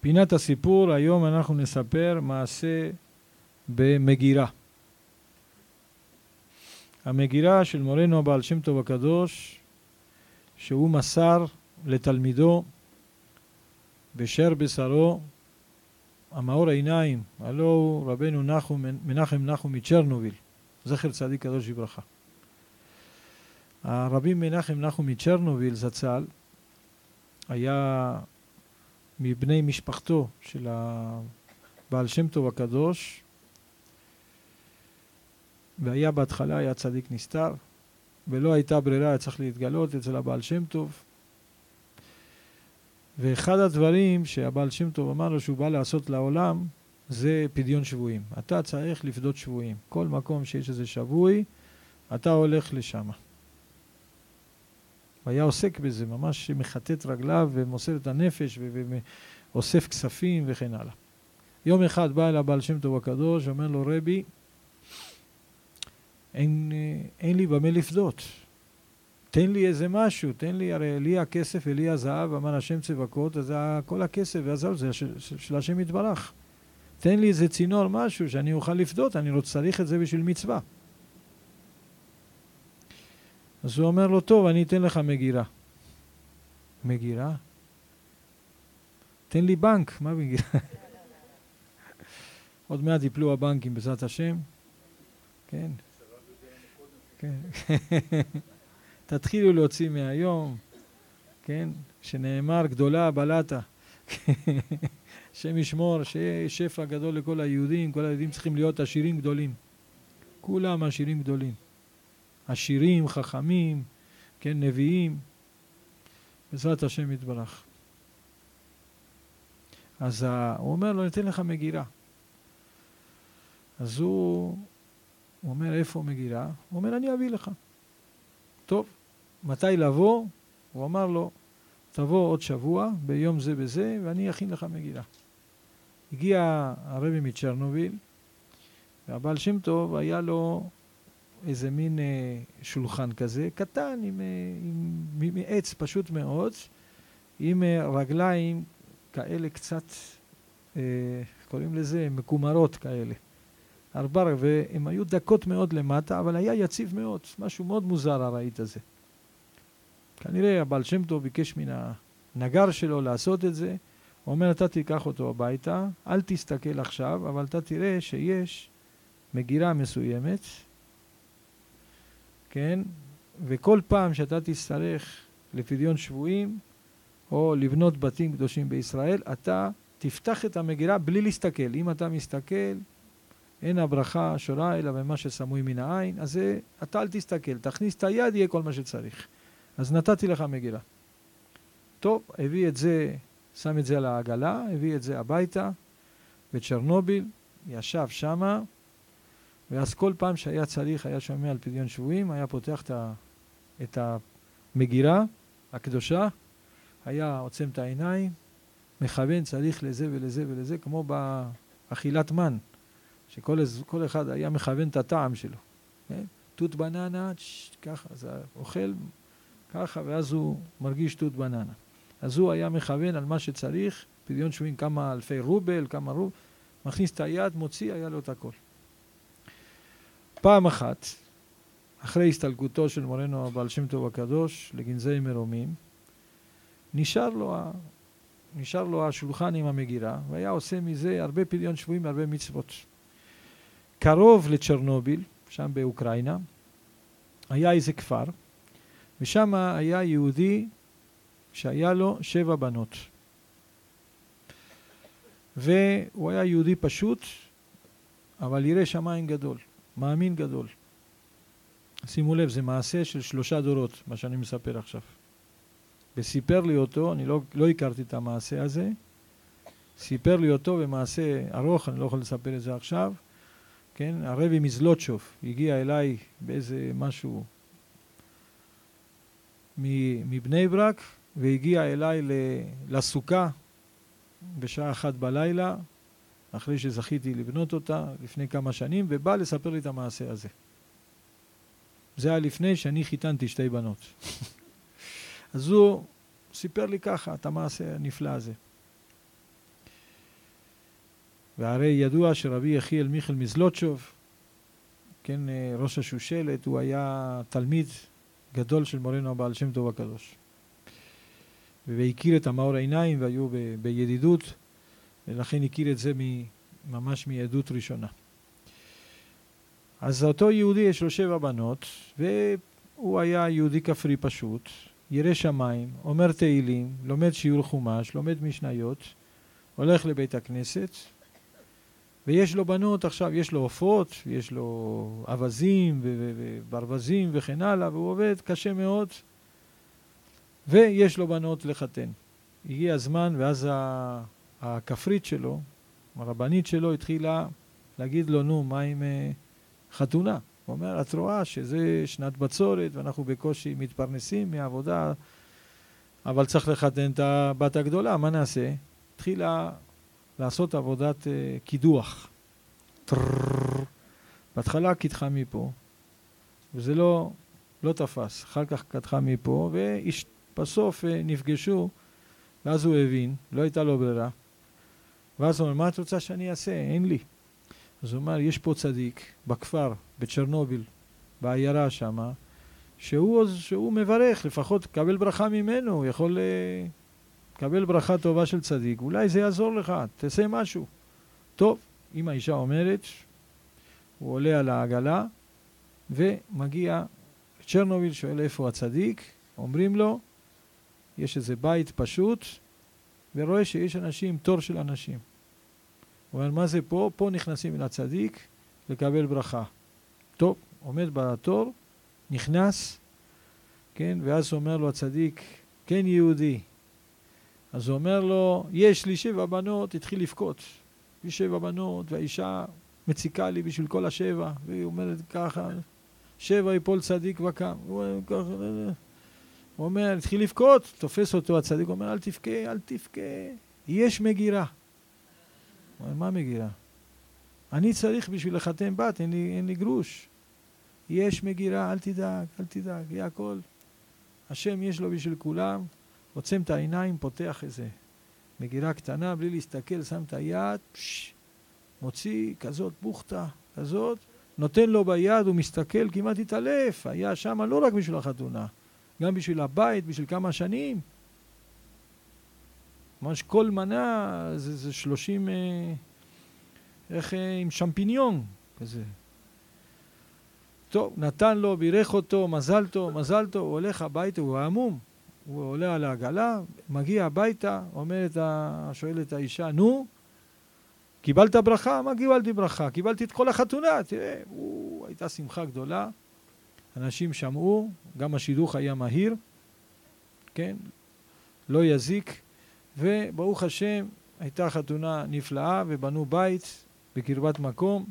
פינת הסיפור, היום אנחנו נספר מעשה במגירה. המגירה של מורנו הבעל שם טוב הקדוש, שהוא מסר לתלמידו בשר בשרו, המאור העיניים, הלא הוא רבנו מנחם נחום מצ'רנוביל, זכר צדיק קדוש לברכה. הרבי מנחם נחום מצ'רנוביל זצ"ל היה מבני משפחתו של הבעל שם טוב הקדוש, והיה בהתחלה היה צדיק נסתר, ולא הייתה ברירה, היה צריך להתגלות אצל הבעל שם טוב. ואחד הדברים שהבעל שם טוב אמר לו שהוא בא לעשות לעולם, זה פדיון שבויים. אתה צריך לפדות שבויים. כל מקום שיש איזה שבוי, אתה הולך לשם. והיה עוסק בזה, ממש מחטט רגליו ומוסר את הנפש ואוסף כספים וכן הלאה. יום אחד בא אל הבעל שם טוב הקדוש ואומר לו, רבי, אין לי במה לפדות. תן לי איזה משהו, תן לי, הרי לי הכסף ולי הזהב, אמר השם צבקות, אז כל הכסף והזהב זה של השם יתברך. תן לי איזה צינור, משהו שאני אוכל לפדות, אני צריך את זה בשביל מצווה. אז הוא אומר לו, טוב, אני אתן לך מגירה. מגירה? תן לי בנק, מה מגירה? עוד מעט יפלו הבנקים בעזרת השם. כן. כן. תתחילו להוציא מהיום, כן, שנאמר גדולה בלטה, שם ישמור, שפע גדול לכל היהודים, כל היהודים צריכים להיות עשירים גדולים, כולם עשירים גדולים, עשירים, חכמים, כן, נביאים, בעזרת השם יתברך. אז הוא אומר לו, ניתן לך מגירה. אז הוא אומר, איפה מגירה? הוא אומר, אני אביא לך. טוב, מתי לבוא? הוא אמר לו, תבוא עוד שבוע, ביום זה בזה, ואני אכין לך מגירה. הגיע הרבי מצ'רנוביל, והבעל שם טוב היה לו איזה מין שולחן כזה, קטן, עם עץ פשוט מאוד, עם רגליים כאלה קצת, קוראים לזה מקומרות כאלה. והם היו דקות מאוד למטה, אבל היה יציב מאוד, משהו מאוד מוזר הרעית הזה. כנראה הבעל שם טוב ביקש מן הנגר שלו לעשות את זה, הוא אומר, אתה תיקח אותו הביתה, אל תסתכל עכשיו, אבל אתה תראה שיש מגירה מסוימת, כן? וכל פעם שאתה תצטרך לפדיון שבויים, או לבנות בתים קדושים בישראל, אתה תפתח את המגירה בלי להסתכל. אם אתה מסתכל, אין הברכה שורה אלא במה שסמוי מן העין, אז אתה אל תסתכל, תכניס את היד, יהיה כל מה שצריך. אז נתתי לך מגירה. טוב, הביא את זה, שם את זה על העגלה, הביא את זה הביתה, בצ'רנוביל, ישב שמה, ואז כל פעם שהיה צריך, היה שומע על פדיון שבויים, היה פותח את המגירה הקדושה, היה עוצם את העיניים, מכוון צריך לזה ולזה ולזה, כמו באכילת מן. שכל אחד היה מכוון את הטעם שלו. תות בננה, ככה, אז אוכל ככה, ואז הוא מרגיש תות בננה. אז הוא היה מכוון על מה שצריך, פדיון שבויים כמה אלפי רובל, מכניס את היד, מוציא, היה לו את הכל. פעם אחת, אחרי הסתלקותו של מורנו הבעל שם טוב הקדוש, לגנזי מרומים, נשאר לו השולחן עם המגירה, והיה עושה מזה הרבה פדיון שבויים, הרבה מצוות. קרוב לצ'רנוביל, שם באוקראינה, היה איזה כפר, ושם היה יהודי שהיה לו 7 בנות. והוא היה יהודי פשוט, אבל ירא שמיים גדול, מאמין גדול. שימו לב, זה מעשה של 3 דורות, מה שאני מספר עכשיו. וסיפר לי אותו, אני לא הכרתי את המעשה הזה, סיפר לי אותו במעשה ארוך, אני לא יכול לספר את זה עכשיו, כן, הרבי מזלוטשוב הגיע אליי באיזה משהו מבני ברק, והגיע אליי לסוכה בשעה 1 בלילה, אחרי שזכיתי לבנות אותה לפני כמה שנים, ובא לספר לי את המעשה הזה. זה היה לפני שאני חיתנתי 2 בנות. אז הוא סיפר לי ככה את המעשה הנפלא הזה. והרי ידוע שרבי יחיאל מיכל מזלוטשוב, כן, ראש השושלת, הוא היה תלמיד גדול של מורנו הבעל שם טוב הקדוש. והכיר את המאור העיניים והיו בידידות, ולכן הכיר את זה ממש מעדות ראשונה. אז אותו יהודי יש לו 7 בנות, והוא היה יהודי כפרי פשוט, ירא שמיים, אומר תהילים, לומד שיעור חומש, לומד משניות, הולך לבית הכנסת, ויש לו בנות עכשיו, יש לו עופות, יש לו אבזים וברווזים וכן הלאה, והוא עובד קשה מאוד, ויש לו בנות לחתן. הגיע הזמן, ואז הכפרית שלו, הרבנית שלו, התחילה להגיד לו, נו, מה עם חתונה? הוא אומר, את רואה שזה שנת בצורת, ואנחנו בקושי מתפרנסים מהעבודה, אבל צריך לחתן את הבת הגדולה, מה נעשה? התחילה לעשות עבודת קידוח. בהתחלה קידחה מפה, וזה לא תפס. אחר כך קדחה מפה, ובסוף נפגשו, ואז הוא הבין, לא הייתה לו ברירה. ואז הוא אומר, מה את רוצה שאני אעשה? אין לי. אז הוא אומר, יש פה צדיק בכפר, בצ'רנוביל, בעיירה שמה, שהוא מברך, לפחות קבל ברכה ממנו, הוא יכול קבל ברכה טובה של צדיק, אולי זה יעזור לך, תעשה משהו. טוב, אם האישה אומרת, הוא עולה על העגלה, ומגיע לצ'רנוביל, שואל איפה הצדיק, אומרים לו, יש איזה בית פשוט, ורואה שיש אנשים, תור של אנשים. הוא אומר, מה זה פה? פה נכנסים אל הצדיק לקבל ברכה. טוב, עומד בתור, נכנס, כן, ואז אומר לו הצדיק, כן יהודי. אז הוא אומר לו, יש לי 7 בנות, התחיל לבכות. יש 7 בנות, והאישה מציקה לי בשביל כל ה7, והיא אומרת ככה, 7 יפול צדיק וקם. הוא אומר, התחיל לבכות, תופס אותו הצדיק, הוא אומר, אל תבכה, אל תבכה, יש מגירה. הוא אומר, מה מגירה? אני צריך בשביל לחתן בת, אין לי גרוש. יש מגירה, אל תדאג, אל תדאג, יהיה הכל. השם יש לו בשביל כולם, עוצם את העיניים, פותח איזה מגירה קטנה, בלי להסתכל, שם את היד, מוציא כזאת בוכתה, כזאת, נותן לו ביד, הוא מסתכל, כמעט התעלף, היה שם לא רק בשביל החתונה, גם בשביל הבית, בשביל כמה שנים. ממש כל מנה זה 30, עם שמפיניון כזה. טוב, נתן לו, בירך אותו, מזל טוב, מזל טוב, הוא הולך הביתה, הוא עמום. הוא עולה על העגלה, מגיע הביתה, שואלת האישה, נו, קיבלת ברכה? מה קיבלתי ברכה? קיבלתי את כל החתונה, תראה, הייתה שמחה גדולה, אנשים שמעו, גם השידוך היה מהיר, כן, לא יזיק, וברוך השם, הייתה חתונה נפלאה, ובנו בית בקרבת מקום,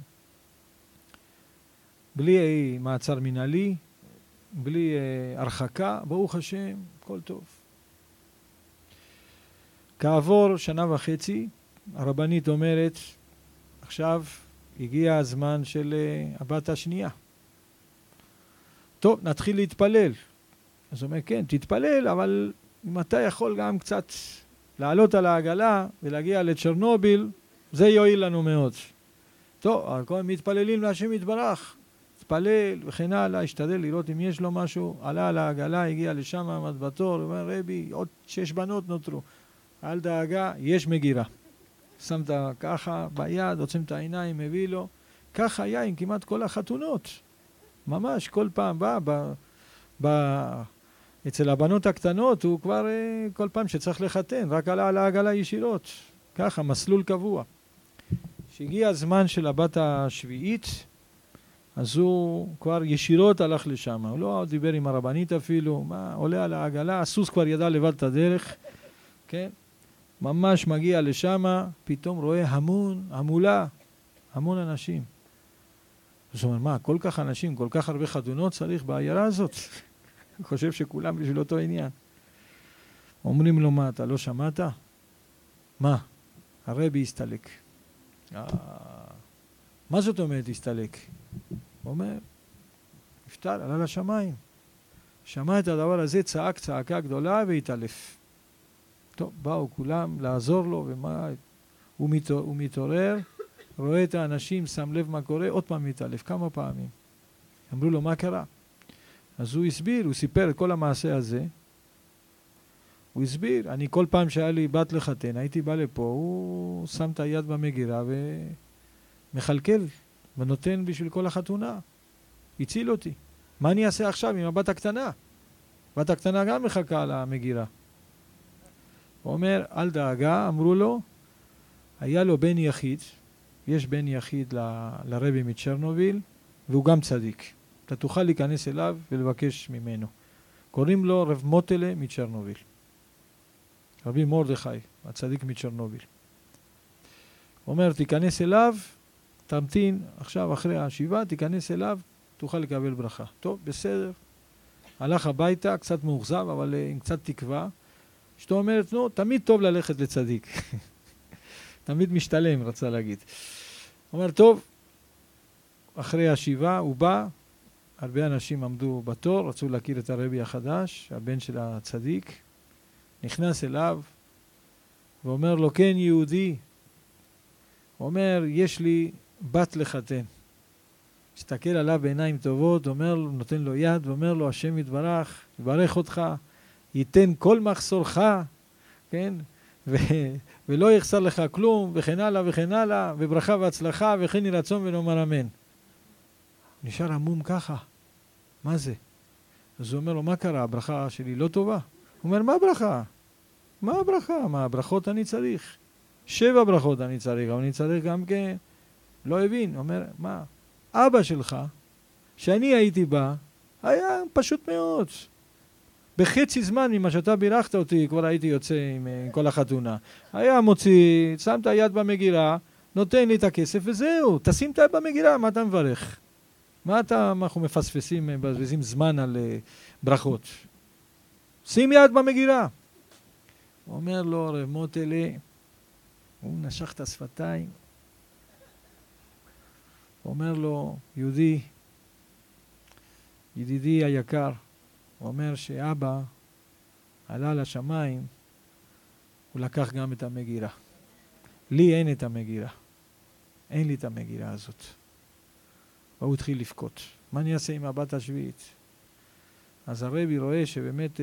בלי מעצר מנהלי, בלי הרחקה, ברוך השם, הכל טוב. כעבור 1.5 שנה, הרבנית אומרת, עכשיו הגיע הזמן של הבת השנייה. טוב, נתחיל להתפלל. אז הוא אומר, כן, תתפלל, אבל אם אתה יכול גם קצת לעלות על העגלה ולהגיע לצ'רנוביל, זה יועיל לנו מאוד. טוב, הכל מתפללים להשם יתברך. התפלל וכן הלאה, השתדל לראות אם יש לו משהו, עלה על העגלה, הגיע לשם, עמד בתור, הוא אומר, רבי, עוד 6 בנות נותרו. אל דאגה, יש מגירה. שמת ככה ביד, עוצם את העיניים, מביא לו. ככה היה עם כמעט כל החתונות. ממש, כל פעם אצל הבנות הקטנות, הוא כבר כל פעם שצריך לחתן, רק עלה על העגלה ישירות. ככה, מסלול קבוע. שהגיע הזמן של הבת השביעית, אז הוא כבר ישירות הלך לשם. הוא לא דיבר עם הרבנית אפילו, עולה על העגלה, הסוס כבר ידע לבד את הדרך, כן? ממש מגיע לשם, פתאום רואה המון אנשים. אז הוא אומר, מה, כל כך אנשים, כל כך הרבה חתונות צריך בעיירה הזאת? אני חושב שכולם בשביל אותו עניין. אומרים לו, מה, אתה לא שמעת? מה? הרבי הסתלק. מה זאת אומרת הסתלק? הוא אומר, נפטר, עלה לשמיים. שמע את הדבר הזה, צעק צעקה גדולה והתעלף. טוב, באו כולם לעזור לו, ומה, הוא מתעורר, רואה את האנשים, שם לב מה קורה, עוד פעם מתעלף, כמה פעמים. אמרו לו, מה קרה? אז הוא הסביר, הוא סיפר את כל המעשה הזה. הוא הסביר, אני כל פעם שהיה לי בת לחתן, הייתי בא לפה, הוא שם את היד במגירה ומחלקל ונותן בשביל כל החתונה. הציל אותי. מה אני אעשה עכשיו עם הבת הקטנה? הבת הקטנה גם מחכה על המגירה. הוא אומר, אל דאגה, אמרו לו, היה לו בן יחיד, יש בן יחיד לרבי מצ'רנוביל, והוא גם צדיק. אתה תוכל להיכנס אליו ולבקש ממנו. קוראים לו רב מוטלה מצ'רנוביל. רבי מרדכי, הצדיק מצ'רנוביל. הוא אומר, תיכנס אליו, תמתין, עכשיו אחרי השבעה, תיכנס אליו, תוכל לקבל ברכה. טוב, בסדר. הלך הביתה, קצת מאוכזב, אבל עם קצת תקווה. אשתו אומרת, נו, תמיד טוב ללכת לצדיק. תמיד משתלם, רצה להגיד. הוא אומר, טוב, אחרי השבעה הוא בא, הרבה אנשים עמדו בתור, רצו להכיר את הרבי החדש, הבן של הצדיק, נכנס אליו, ואומר לו, כן יהודי, הוא אומר, יש לי בת לחתן. מסתכל עליו בעיניים טובות, אומר לו, נותן לו יד, ואומר לו, השם יתברך, יברך אותך, ייתן כל מחסורך, כן? ולא יחסר לך כלום, וכן הלאה וכן הלאה, וברכה והצלחה, וכן יהי רצון ונאמר אמן. נשאר עמום ככה, מה זה? אז הוא אומר לו, מה קרה? הברכה שלי לא טובה? הוא אומר, מה ברכה? מה הברכה? מה הברכות אני צריך? 7 ברכות אני צריך, אבל אני צריך גם כן. לא הבין, הוא אומר, מה? אבא שלך, שאני הייתי בא, היה פשוט מאוד. בחצי זמן ממה שאתה בירכת אותי, כבר הייתי יוצא עם כל החתונה. היה מוציא, שם את היד במגירה, נותן לי את הכסף וזהו. תשים את היד במגירה, מה אתה מברך? אנחנו מפספסים, מבזבזים זמן על ברכות. שים יד במגירה. הוא אומר לו, רב מוטלה, הוא נשך את השפתיים. הוא אומר לו, יהודי, ידידי היקר, הוא אומר שאבא עלה לשמיים, הוא לקח גם את המגירה. לי אין את המגירה. אין לי את המגירה הזאת. והוא התחיל לבכות. מה אני אעשה עם הבת השביעית? אז הרבי רואה שבאמת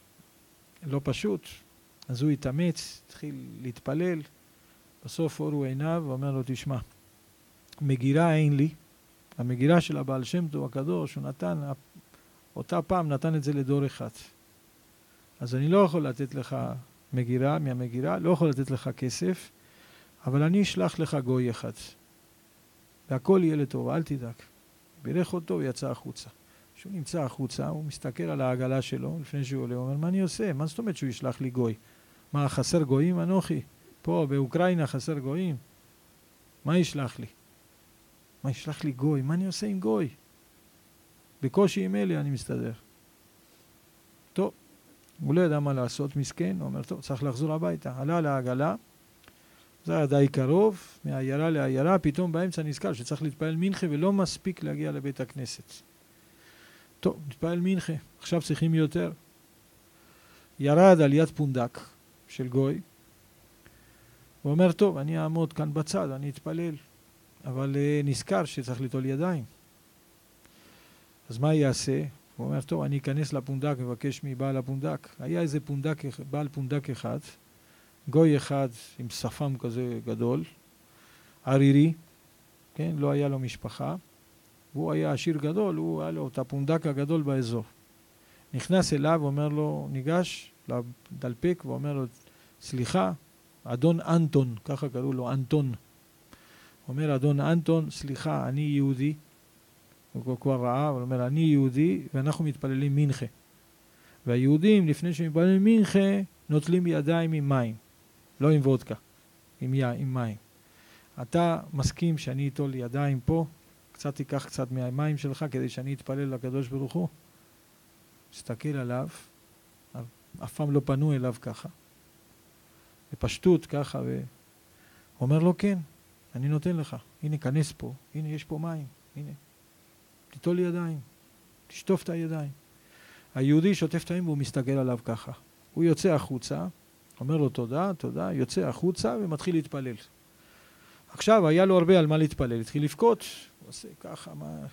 לא פשוט, אז הוא התאמץ, התחיל להתפלל, בסוף אורו עיניו ואומר לו, תשמע, מגירה אין לי, המגירה של הבעל שם טוב הקדוש, הוא נתן, אותה פעם נתן את זה לדור אחד. אז אני לא יכול לתת לך מגירה, מהמגירה, לא יכול לתת לך כסף, אבל אני אשלח לך גוי אחד. והכל יהיה לטוב, אל תדאג. בירך אותו ויצא החוצה. כשהוא נמצא החוצה, הוא מסתכל על העגלה שלו, לפני שהוא עולה, הוא אומר, מה אני עושה? מה זאת אומרת שהוא ישלח לי גוי? מה, חסר גויים אנוכי? פה באוקראינה חסר גויים? מה ישלח לי? מה ישלח לי גוי? מה אני עושה עם גוי? בקושי עם אלה אני מסתדר. טוב, הוא לא ידע מה לעשות, מסכן, הוא אומר, טוב, צריך לחזור הביתה. עלה לעגלה, זה היה די קרוב, מהעיירה לעיירה, פתאום באמצע נזכר שצריך להתפעל מנחה ולא מספיק להגיע לבית הכנסת. טוב, נתפעל מנחה, עכשיו צריכים יותר. ירד על יד פונדק של גוי, הוא אומר, טוב, אני אעמוד כאן בצד, אני אתפלל, אבל נזכר שצריך ליטול ידיים. אז מה יעשה? הוא אומר, טוב, אני אכנס לפונדק ובקש מבעל הפונדק. היה איזה בעל פונדק אחד, גוי אחד עם שפם כזה גדול, ערירי, כן, לא היה לו משפחה, והוא היה עשיר גדול, הוא היה לו את הפונדק הגדול באזור. נכנס אליו, אומר לו, ניגש לדלפק ואומר לו, סליחה, אדון אנטון, ככה קראו לו, אנטון. אומר, אדון אנטון, סליחה, אני יהודי, הוא כבר ראה, אבל אומר, אני יהודי ואנחנו מתפללים מנחה. והיהודים, לפני שמתפללים מנחה, נוטלים ידיים עם מים, לא עם וודקה, עם מים. אתה מסכים שאני אטול ידיים פה, קצת תיקח קצת מהמים שלך כדי שאני אתפלל לקדוש ברוך הוא? מסתכל עליו, אף פעם לא פנו אליו ככה, בפשטות ככה, ואומר לו, כן, אני נותן לך, הנה כנס פה, הנה יש פה מים, הנה, תיטול ידיים, תשטוף את הידיים. היהודי שוטף את הידיים והוא מסתכל עליו ככה. הוא יוצא החוצה, אומר לו תודה, תודה, יוצא החוצה ומתחיל להתפלל. עכשיו היה לו הרבה על מה להתפלל, התחיל לבכות, הוא עושה ככה,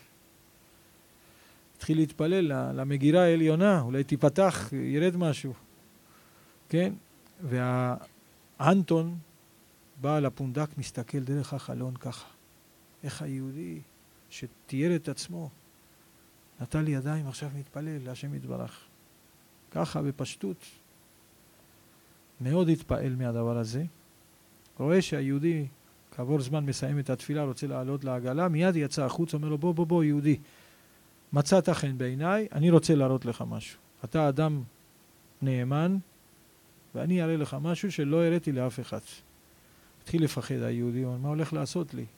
התחיל להתפלל למגירה העליונה, אולי תיפתח, ירד משהו, כן? והאנטון בא לפונדק, מסתכל דרך החלון ככה, איך היהודי שתיאר את עצמו, נטל לי ידיים, עכשיו מתפלל להשם יתברך. ככה בפשטות. מאוד התפעל מהדבר הזה. רואה שהיהודי כעבור זמן מסיים את התפילה, רוצה לעלות לעגלה, מיד יצא החוץ, אומר לו בוא יהודי, מצאת חן בעיניי, אני רוצה להראות לך משהו. אתה אדם נאמן, ואני אראה לך משהו שלא הראיתי לאף אחד. התחיל לפחד היהודי, הוא אומר, מה הולך לעשות לי?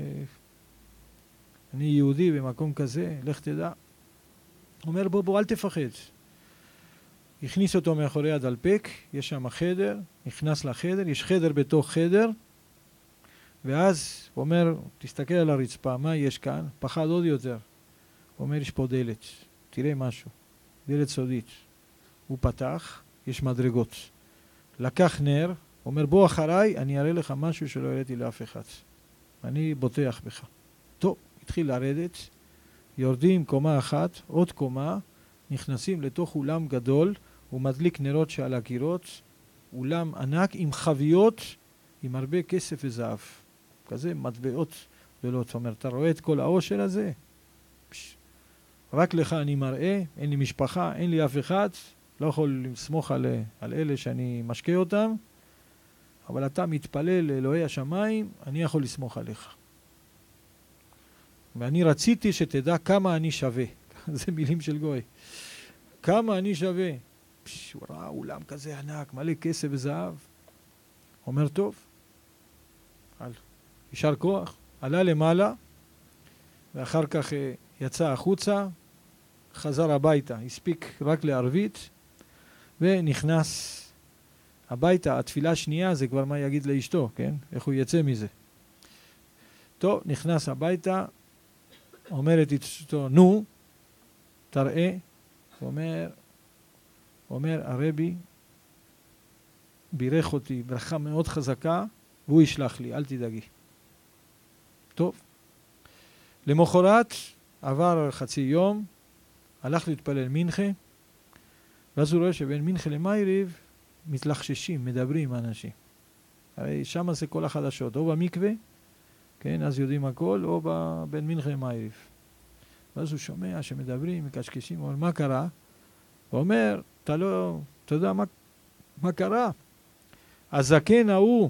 אני יהודי במקום כזה, לך תדע. הוא אומר בוא אל תפחד. הכניס אותו מאחורי הדלפק, יש שם חדר, נכנס לחדר, יש חדר בתוך חדר, ואז הוא אומר, תסתכל על הרצפה, מה יש כאן? פחד עוד יותר. הוא אומר, יש פה דלת, תראה משהו, דלת סודית. הוא פתח, יש מדרגות. לקח נר, הוא אומר, בוא אחריי, אני אראה לך משהו שלא הראיתי לאף אחד. אני בוטח בך. טוב, התחיל לרדת, יורדים קומה אחת, עוד קומה, נכנסים לתוך אולם גדול, הוא מדליק נרות שעל הקירות, אולם ענק עם חביות, עם הרבה כסף וזהב. כזה מטבעות גדולות. זאת אומרת, אתה רואה את כל העושר הזה? רק לך אני מראה, אין לי משפחה, אין לי אף אחד, לא יכול לסמוך על אלה שאני משקה אותם, אבל אתה מתפלל לאלוהי השמיים, אני יכול לסמוך עליך. ואני רציתי שתדע כמה אני שווה. זה מילים של גוי. כמה אני שווה. הוא ראה אולם כזה ענק, מלא כסף וזהב. אומר טוב, ישר כוח, עלה למעלה, ואחר כך יצא החוצה, חזר הביתה, הספיק רק לערבית, ונכנס הביתה. התפילה השנייה זה כבר מה יגיד לאשתו, כן? איך הוא יצא מזה. טוב, נכנס הביתה, אומרת אשתו, נו, תראה, הוא אומר, הרבי בירך אותי ברכה מאוד חזקה, והוא ישלח לי, אל תדאגי. טוב. למחרת עבר חצי יום, הלך להתפלל מנחה, ואז הוא רואה שבין מנחה למייריב מתלחששים, מדברים אנשים. הרי שם זה כל החדשות, או במקווה, כן, אז יודעים הכל, או בין מנחה למייריב. ואז הוא שומע שמדברים, מקשקשים, הוא אומר, מה קרה? הוא אומר, אתה יודע מה קרה? הזקן ההוא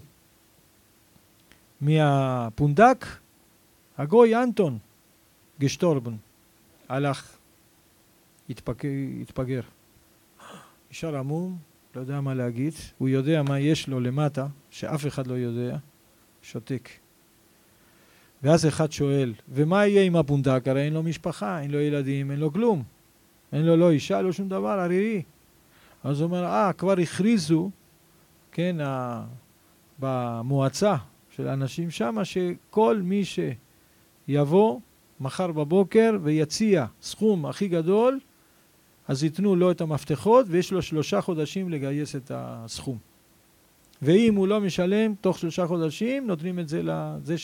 מהפונדק, הגוי אנטון, גשטורבן, הלך, התפגר. נשאר עמום, לא יודע מה להגיד, הוא יודע מה יש לו למטה, שאף אחד לא יודע, שותק. ואז אחד שואל, ומה יהיה עם הפונדק? הרי אין לו משפחה, אין לו ילדים, אין לו כלום. אין לו לא אישה, לא שום דבר, ערירי. אז הוא אומר, כבר הכריזו, כן, במועצה של האנשים שם, שכל מי שיבוא מחר בבוקר ויציע סכום הכי גדול, אז ייתנו לו את המפתחות, ויש לו 3 חודשים לגייס את הסכום. ואם הוא לא משלם, תוך 3 חודשים, נותנים את זה לזה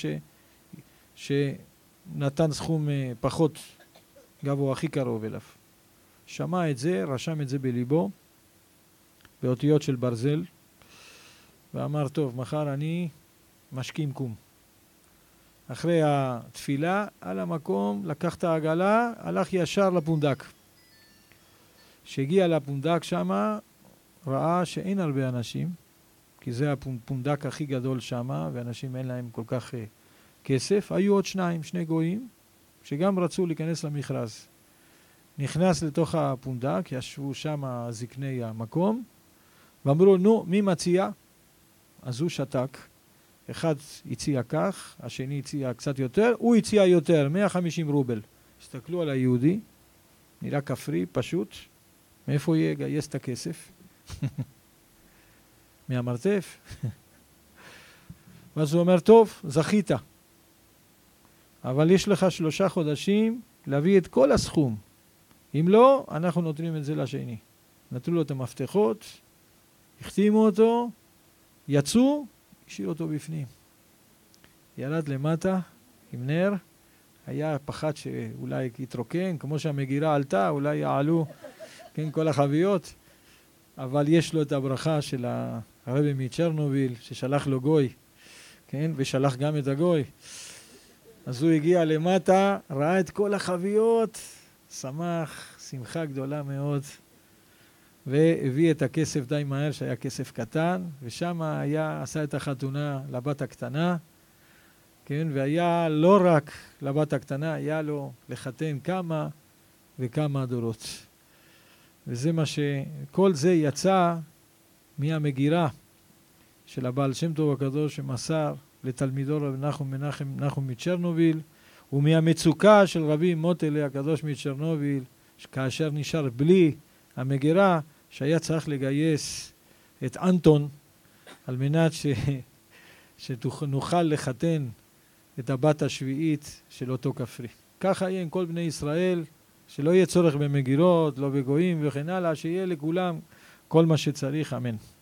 שנתן סכום פחות גבוה, הכי קרוב אליו. שמע את זה, רשם את זה בליבו, באותיות של ברזל, ואמר, טוב, מחר אני משכים קום. אחרי התפילה, על המקום, לקח את העגלה, הלך ישר לפונדק. כשהגיע לפונדק שמה, ראה שאין הרבה אנשים, כי זה הפונדק הכי גדול שמה, ואנשים אין להם כל כך כסף. היו עוד 2 גויים, שגם רצו להיכנס למכרז. נכנס לתוך הפונדק, ישבו שם זקני המקום, ואמרו, נו, מי מציע? אז הוא שתק. אחד הציע כך, השני הציע קצת יותר, הוא הציע יותר, 150 רובל. הסתכלו על היהודי, נראה כפרי, פשוט. מאיפה יהיה גייס את הכסף? מהמרתף? ואז הוא אומר, טוב, זכית. אבל יש לך 3 חודשים להביא את כל הסכום. אם לא, אנחנו נותנים את זה לשני. נתנו לו את המפתחות, החתימו אותו, יצאו, השאיר אותו בפנים. ירד למטה עם נר, היה פחד שאולי יתרוקן, כמו שהמגירה עלתה, אולי יעלו, כן, כל החביות, אבל יש לו את הברכה של הרבי מצ'רנוביל, ששלח לו גוי, כן, ושלח גם את הגוי. אז הוא הגיע למטה, ראה את כל החביות, שמח, שמחה גדולה מאוד, והביא את הכסף די מהר, שהיה כסף קטן, ושם עשה את החתונה לבת הקטנה, כן, והיה לא רק לבת הקטנה, היה לו לחתן כמה וכמה דורות. וזה מה כל זה יצא מהמגירה של הבעל שם טוב הקדוש שמסר לתלמידו רבי נחום מצ'רנוביל, ומהמצוקה של רבי מוטלה הקדוש מצ'רנוביל, כאשר נשאר בלי המגירה, שהיה צריך לגייס את אנטון על מנת שנוכל לחתן את הבת השביעית של אותו כפרי. ככה יהיה עם כל בני ישראל, שלא יהיה צורך במגירות, לא בגויים וכן הלאה, שיהיה לכולם כל מה שצריך, אמן.